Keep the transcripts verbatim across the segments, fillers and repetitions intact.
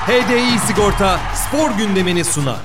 H D I Sigorta spor gündemini sunar.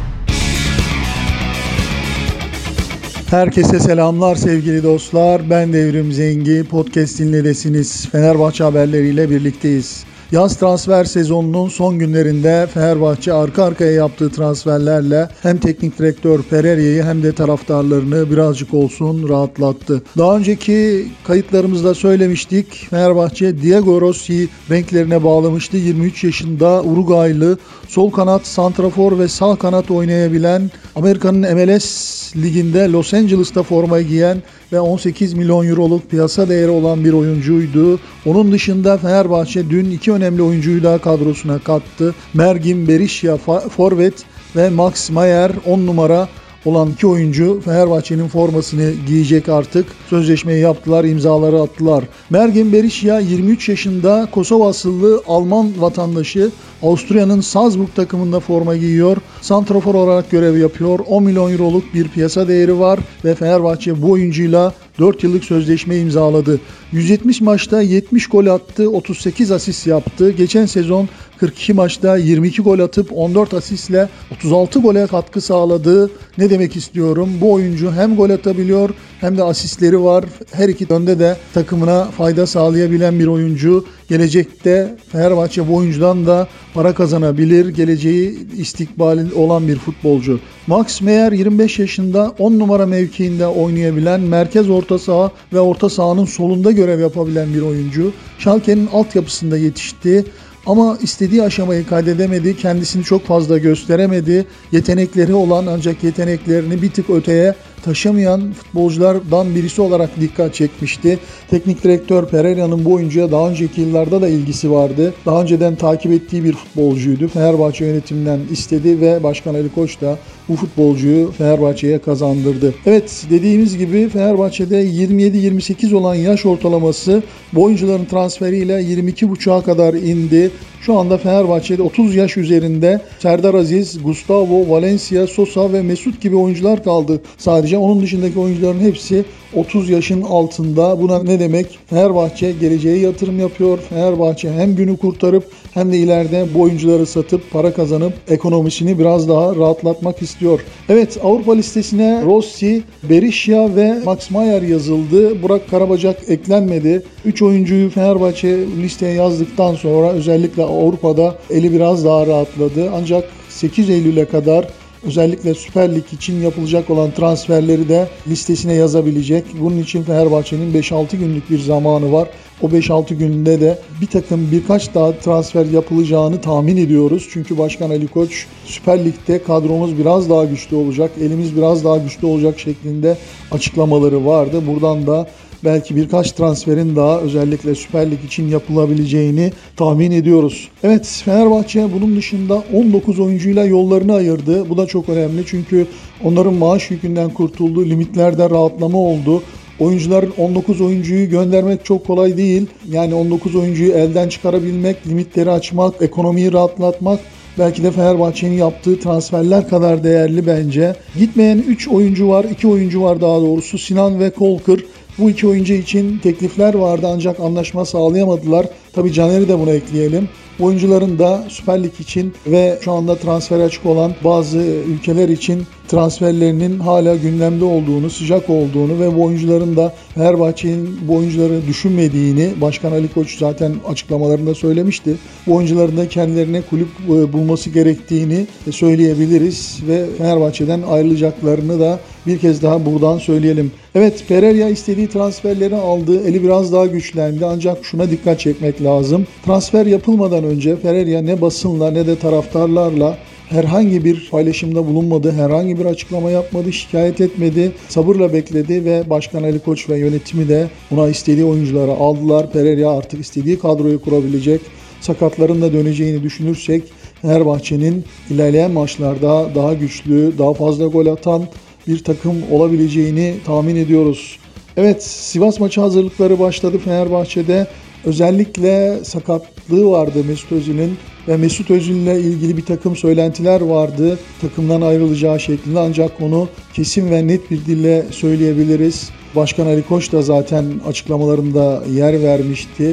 Herkese selamlar sevgili dostlar. Ben Devrim Zengi. Podcast dinledesiniz. Fenerbahçe haberleriyle birlikteyiz. Yaz transfer sezonunun son günlerinde Fenerbahçe arka arkaya yaptığı transferlerle hem teknik direktör Pereira'yı hem de taraftarlarını birazcık olsun rahatlattı. Daha önceki kayıtlarımızda söylemiştik. Fenerbahçe Diego Rossi'yi renklerine bağlamıştı. yirmi üç yaşında Uruguaylı sol kanat, santrafor ve sağ kanat oynayabilen, Amerika'nın M L S liginde Los Angeles'ta forma giyen ve on sekiz milyon euroluk piyasa değeri olan bir oyuncuydu. Onun dışında Fenerbahçe dün iki önemli oyuncuyu daha kadrosuna kattı. Mergin Berisha forvet ve Max Meyer on numara olan iki oyuncu Fenerbahçe'nin formasını giyecek artık. Sözleşmeyi yaptılar, imzaları attılar. Mergin Berisha yirmi üç yaşında, Kosova asıllı Alman vatandaşı, Avusturya'nın Salzburg takımında forma giyiyor. Santrafor olarak görev yapıyor. on milyon euroluk bir piyasa değeri var ve Fenerbahçe bu oyuncuyla dört yıllık sözleşme imzaladı. yüz yetmiş maçta yetmiş gol attı, otuz sekiz asist yaptı. Geçen sezon kırk iki maçta yirmi iki gol atıp on dört asistle otuz altı gole katkı sağladı. Ne demek istiyorum? Bu oyuncu hem gol atabiliyor hem de asistleri var. Her iki yönde de takımına fayda sağlayabilen bir oyuncu. Gelecekte Fenerbahçe bu oyuncudan da para kazanabilir. Geleceği istikbali olan bir futbolcu. Max Meyer yirmi beş yaşında, on numara mevkiinde oynayabilen, merkez orta saha ve orta sahanın solunda görev yapabilen bir oyuncu. Schalke'nin altyapısında yetişti. Ama istediği aşamayı kaydedemedi, kendisini çok fazla gösteremedi. Yetenekleri olan ancak yeteneklerini bir tık öteye taşımayan futbolculardan birisi olarak dikkat çekmişti. Teknik direktör Pereira'nın bu oyuncuya daha önceki yıllarda da ilgisi vardı. Daha önceden takip ettiği bir futbolcuydu. Fenerbahçe yönetiminden istedi ve Başkan Ali Koç da bu futbolcuyu Fenerbahçe'ye kazandırdı. Evet, dediğimiz gibi Fenerbahçe'de yirmi yedi yirmi sekiz olan yaş ortalaması bu oyuncuların transferiyle yirmi iki buçuğa kadar indi. Şu anda Fenerbahçe'de otuz yaş üzerinde Serdar Aziz, Gustavo, Valencia, Sosa ve Mesut gibi oyuncular kaldı. Sadece onun dışındaki oyuncuların hepsi otuz yaşın altında. Buna ne demek? Fenerbahçe geleceğe yatırım yapıyor. Fenerbahçe hem günü kurtarıp hem de ileride bu oyuncuları satıp para kazanıp ekonomisini biraz daha rahatlatmak istiyor. Evet, Avrupa listesine Rossi, Berisha ve Max Meyer yazıldı. Burak Karabacak eklenmedi. üç oyuncuyu Fenerbahçe listeye yazdıktan sonra özellikle Avrupa'da eli biraz daha rahatladı. Ancak sekiz Eylül'e kadar özellikle Süper Lig için yapılacak olan transferleri de listesine yazabilecek. Bunun için Fenerbahçe'nin beş altı günlük bir zamanı var. O beş altı günde de bir takım birkaç daha transfer yapılacağını tahmin ediyoruz. Çünkü Başkan Ali Koç Süper Lig'de kadromuz biraz daha güçlü olacak, elimiz biraz daha güçlü olacak şeklinde açıklamaları vardı. Buradan da belki birkaç transferin daha özellikle Süper Lig için yapılabileceğini tahmin ediyoruz. Evet, Fenerbahçe bunun dışında on dokuz oyuncuyla yollarını ayırdı. Bu da çok önemli çünkü onların maaş yükünden kurtulduğu, limitlerde rahatlama oldu. Oyuncuların on dokuz oyuncuyu göndermek çok kolay değil. Yani on dokuz oyuncuyu elden çıkarabilmek, limitleri açmak, ekonomiyi rahatlatmak belki de Fenerbahçe'nin yaptığı transferler kadar değerli bence. Gitmeyen üç oyuncu var, iki oyuncu var daha doğrusu. Sinan ve Kolkır. Bu iki oyuncu için teklifler vardı ancak anlaşma sağlayamadılar. Tabii Caner'i de buna ekleyelim. Oyuncuların da Süper Lig için ve şu anda transfer açık olan bazı ülkeler için transferlerinin hala gündemde olduğunu, sıcak olduğunu ve bu oyuncuların da Fenerbahçe'nin bu oyuncuları düşünmediğini Başkan Ali Koç zaten açıklamalarında söylemişti. Bu oyuncuların da kendilerine kulüp bulması gerektiğini söyleyebiliriz ve Fenerbahçe'den ayrılacaklarını da bir kez daha buradan söyleyelim. Evet, Pereira istediği transferleri aldı. Eli biraz daha güçlendi ancak şuna dikkat çekmek lazım. Transfer yapılmadan önce Pereira ne basınla ne de taraftarlarla herhangi bir paylaşımda bulunmadı, herhangi bir açıklama yapmadı, şikayet etmedi, sabırla bekledi ve Başkan Ali Koç ve yönetimi de buna istediği oyuncuları aldılar. Pereira artık istediği kadroyu kurabilecek. Sakatların da döneceğini düşünürsek Fenerbahçe'nin ilerleyen maçlarda daha güçlü, daha fazla gol atan bir takım olabileceğini tahmin ediyoruz. Evet, Sivas maçı hazırlıkları başladı Fenerbahçe'de. Özellikle sakatlığı vardı Mesut Özil'in ve Mesut Özil'le ilgili bir takım söylentiler vardı. Takımdan ayrılacağı şeklinde, ancak onu kesin ve net bir dille söyleyebiliriz. Başkan Ali Koç da zaten açıklamalarında yer vermişti.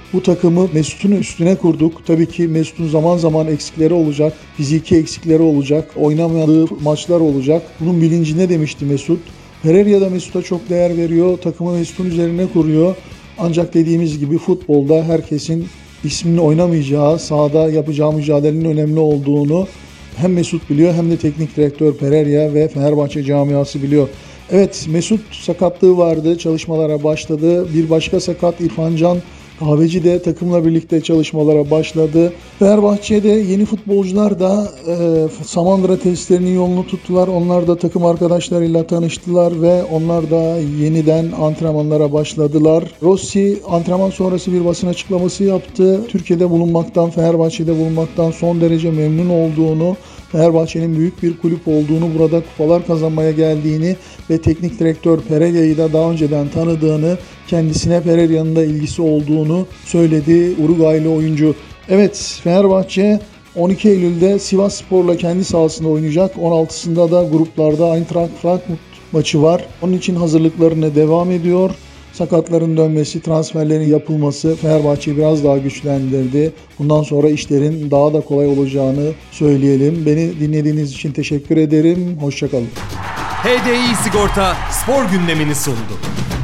Bu takımı Mesut'un üstüne kurduk. Tabii ki Mesut'un zaman zaman eksikleri olacak, fiziki eksikleri olacak, oynamadığı maçlar olacak. Bunun bilincinde demişti Mesut. Pereira da Mesut'a çok değer veriyor, takımı Mesut'un üzerine kuruyor. Ancak dediğimiz gibi futbolda herkesin ismini oynamayacağı, sahada yapacağı mücadelenin önemli olduğunu hem Mesut biliyor hem de teknik direktör Pereira ve Fenerbahçe camiası biliyor. Evet, Mesut sakatlığı vardı, çalışmalara başladı. Bir başka sakat İrfan Can Kahveci de takımla birlikte çalışmalara başladı. Fenerbahçe'de yeni futbolcular da e, Samandıra testlerinin yolunu tuttular. Onlar da takım arkadaşlarıyla tanıştılar ve onlar da yeniden antrenmanlara başladılar. Rossi antrenman sonrası bir basın açıklaması yaptı. Türkiye'de bulunmaktan, Fenerbahçe'de bulunmaktan son derece memnun olduğunu, Fenerbahçe'nin büyük bir kulüp olduğunu, burada kupalar kazanmaya geldiğini ve teknik direktör Pereira'yı da daha önceden tanıdığını, kendisine Pereira'nın da ilgisi olduğunu söyledi Uruguaylı oyuncu. Evet, Fenerbahçe on iki Eylül'de Sivasspor'la kendi sahasında oynayacak. on altısında da gruplarda Eintracht Frankfurt maçı var. Onun için hazırlıklarına devam ediyor. Sakatların dönmesi, transferlerin yapılması Fenerbahçe'yi biraz daha güçlendirdi. Bundan sonra işlerin daha da kolay olacağını söyleyelim. Beni dinlediğiniz için teşekkür ederim. Hoşça kalın. H D I Sigorta spor gündemini sundu.